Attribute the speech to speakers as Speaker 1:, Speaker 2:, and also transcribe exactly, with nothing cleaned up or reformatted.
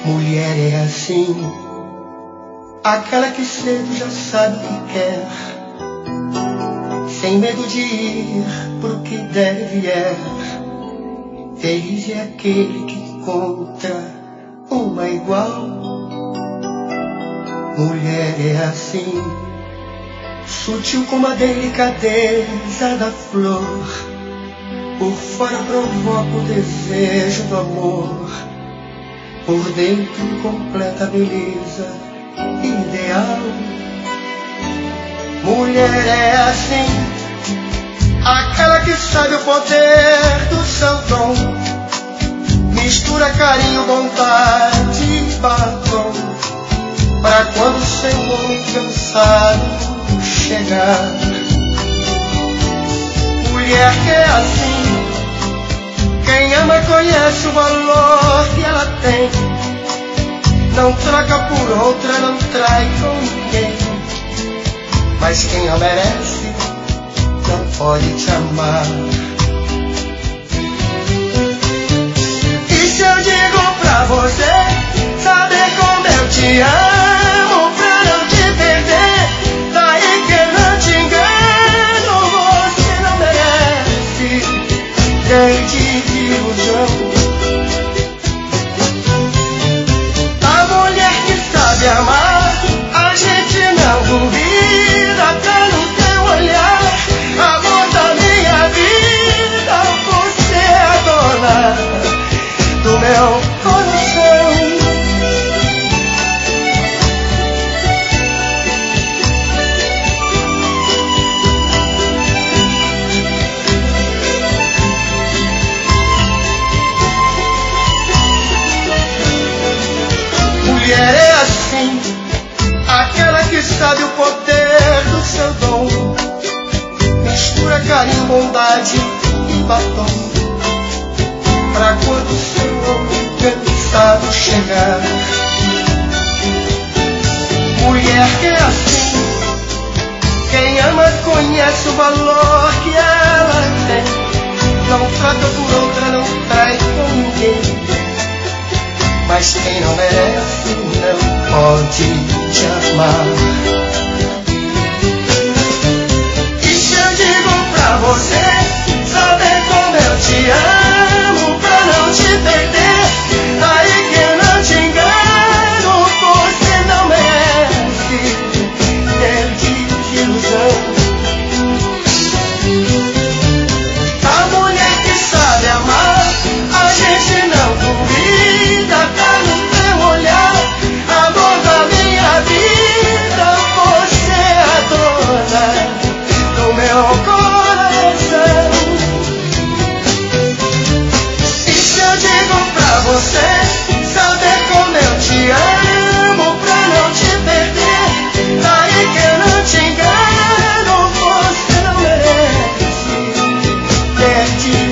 Speaker 1: Mulher é assim, aquela que cedo já sabe o que quer, sem medo de ir pro que deve é. Feliz é aquele que encontra uma igual. Mulher é assim, sutil como a delicadeza da flor, por fora provoca o desejo do amor, por dentro completa a beleza ideal. Mulher é assim, aquela que sabe o poder do seu dom, mistura carinho, bondade e batom, pra quando seu homem cansado chegar. Mulher que é assim, quem ama conhece o valor que ela tem, não troca por outra, não trai com ninguém, mas quem a merece não pode te amar. E se eu digo pra você, saber como eu te amo, pra não te perder, daí que eu não te engano, você não merece dente de ilusão. A mulher que sabe amar, a gente não duvida, pra no teu olhar, amor da minha vida, você é a dona do meu coração. Mulher é assim, aquela que sabe o poder do seu dom, mistura carinho, bondade e batom, pra quando seu homem cansado chegar. Mulher que é assim, quem ama conhece o valor que ela tem, não troca por outra, não trai com ninguém, mas quem não merece não pode te amar. E se eu digo pra você, saber como eu te amo, pra não te perder, aí que eu não te engano, você não merece ter de ilusão. A mulher que sabe amar, a gente não duvida, tá no teu olhar, amor da minha vida, você é a dona do meu coração. E se eu digo pra você, saber como eu te amo, pra não te perder, daí que eu não te engano, você não merece ter de